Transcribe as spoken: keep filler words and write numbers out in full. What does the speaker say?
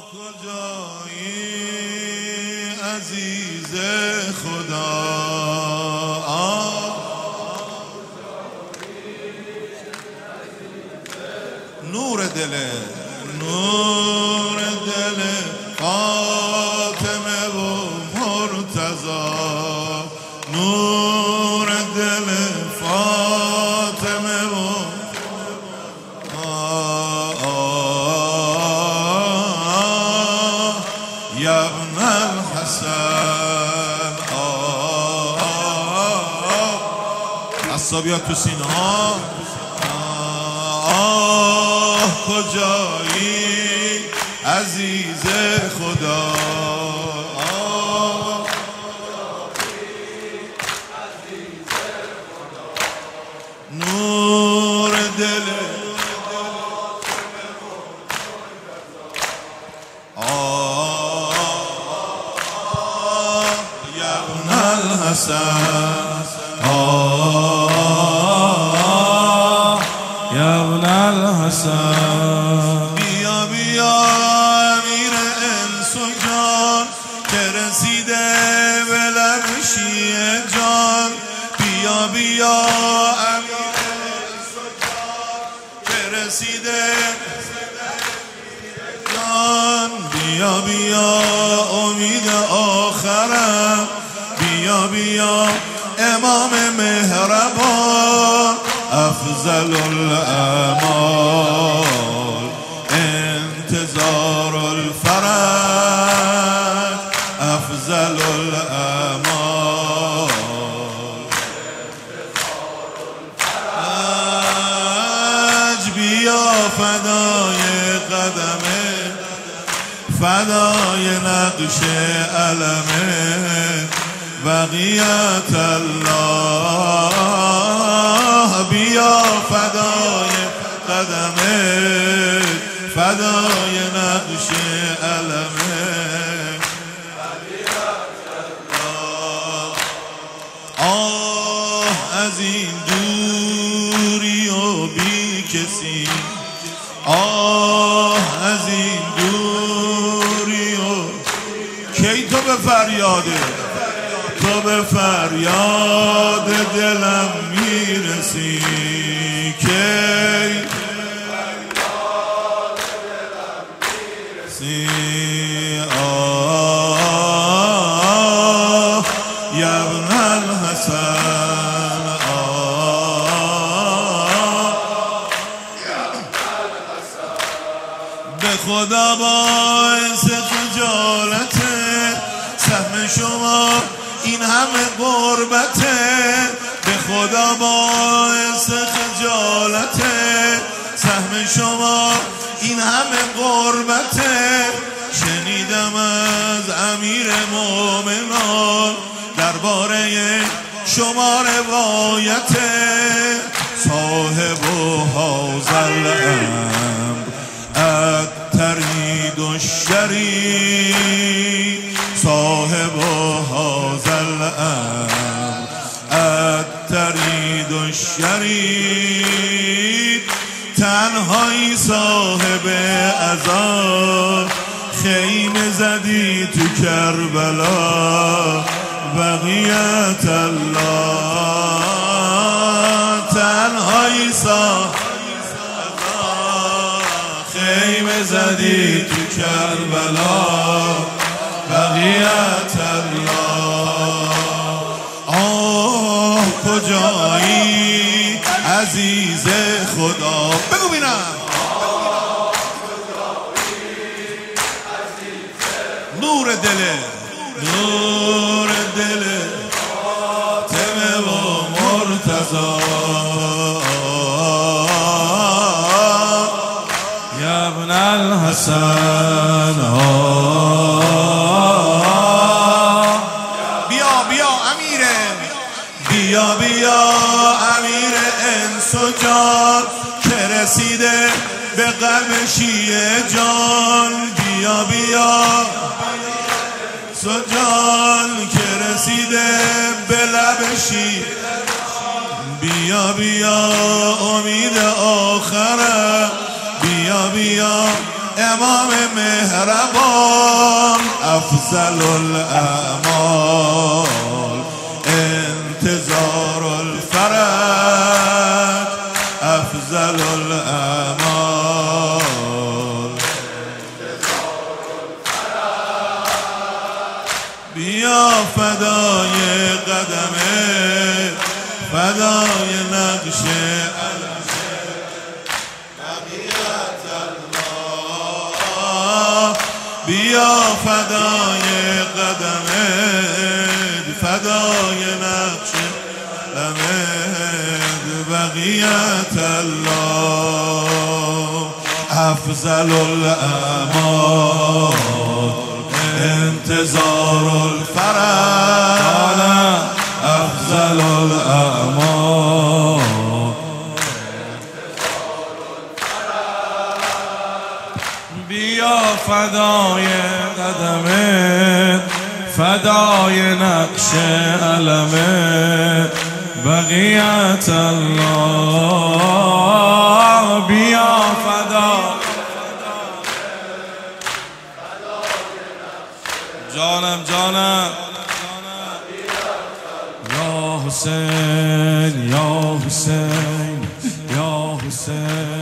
کجایی عزیز خدا، نور دل نور دل فاطمه و مرتضی، نور دل فاطمه و آه آه یا ابن الحسن، آه آه عصبیات تو سینه ها، آه کجایی عزیز خدا، آه نور دل آه یا ابن الحسن، آه یا ابن الحسن. بیا بیا امیر انس و جان که رسیده به لب شیعه جان، بیا بیا امیر انس و جان که رسیده جان، بیا بیا امید آخرم، بیا بیا امام مهربان، افضل الاعمال انتظار الفرج، افضل الاعمال فرج، بیا فدای قدمه، فدای نقش علمه، بقیت الله، بیا فدای قدمه، فدای نقش علمه، بقیت الله. آه از این دوری و بی کسی، آه از این دوری و کی تو به فریاده، تو به فریاد دلم میرسی، کی آه یا ابن الحسن، آه به خدا باعث خجالته سهم شما این همه غربته، به خدا باعث خجالته سهم شما این همه غربته، شنیدم از امیر مومنان درباره شما روایته، صاحب هذا الامر الترید الشریف، صاحب هذا الامر الترید الشریف، تنهایی صاحب عزا، خیمه زدی تو کربلا، بقیت الله، تنهایی صاحب عزا، خیمه زدی تو کربلا، بقیت الله. آه کجایی عزیز خدا، بگو بینم نور دل نور دل فاطمه و مرتضی، یا ابن الحسن. بیا بیا امیره، بیا بیا امیر انس و جان که رسیده به قلب شیعه جان، بیا بیا جان که رسیده به لب شیعه، بیا بیا امید آخره، بیا بیا امام مهربان افضل الاعمال انتظار الفرج افضل الاعمال بیا فدای قدمه فدای نقش بیا فدای قدمت فدای نقش لمد بقیت الله افضل الاعمال انتظار الفرج افضل الاعمال بیا فدای قدمت فدای نقش علمت بقیت الله بیا فدا جانم جانم یا حسین یا حسین یا حسین